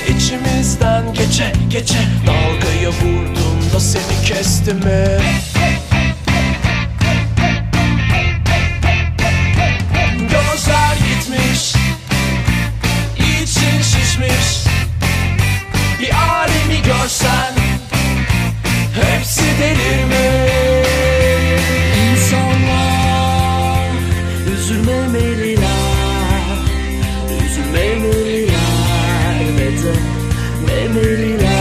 içimizden gece gece dalgaya vurdum da seni kesti mi? Gözler gitmiş, için şişmiş. Bir alemi görsen hepsi delirmiş. İnsanlar üzülmemeliler, üzülmemeliler ve de memeliler.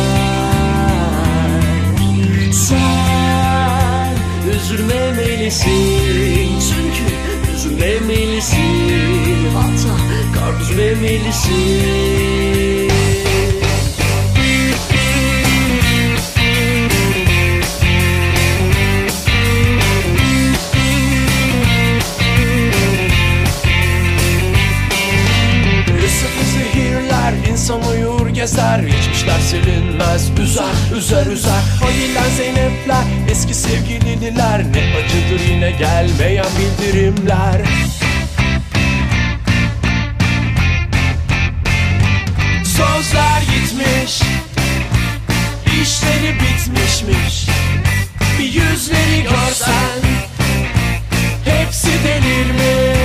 Sen üzülmemelisin, çünkü üzülmemelisin, hatta kar üzmemelisin. İnsan uyur gezer, geçmişler silinmez, üzer üzer. Halil'ler, Zeynep'ler, eski sevgilililer, ne acıdır yine gelmeyen bildirimler. Sözler gitmiş, işleri bitmişmiş. Bir yüzleri görsen hepsi delirmiş.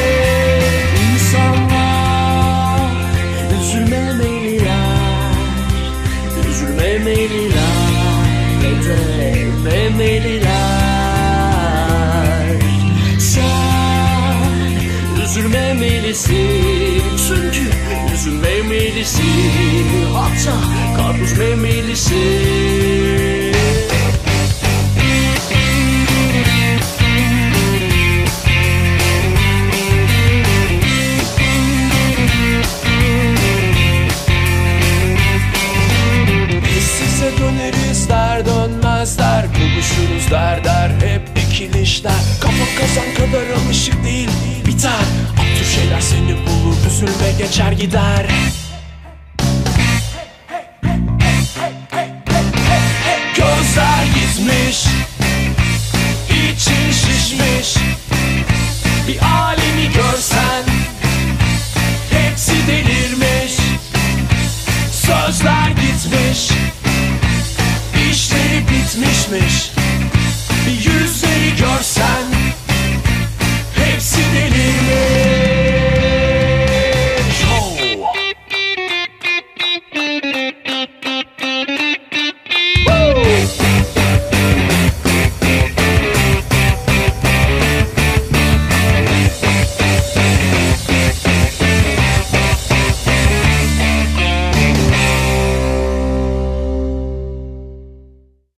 Memeliler, sen üzülmemelisin, çünkü üzülmemelisin, hatta karpuz memelisin. Dönmezler, buluşuruz der hep ikilişler. Kafa kazan kadar alışık değil, biter. Absürt şeyler seni bulur, üzülme geçer gider. Gözler gitmiş, için şişmiş. Bir alemi görsen hepsi delirmiş. Sözler gitmiş, İşleri bitmişmiş.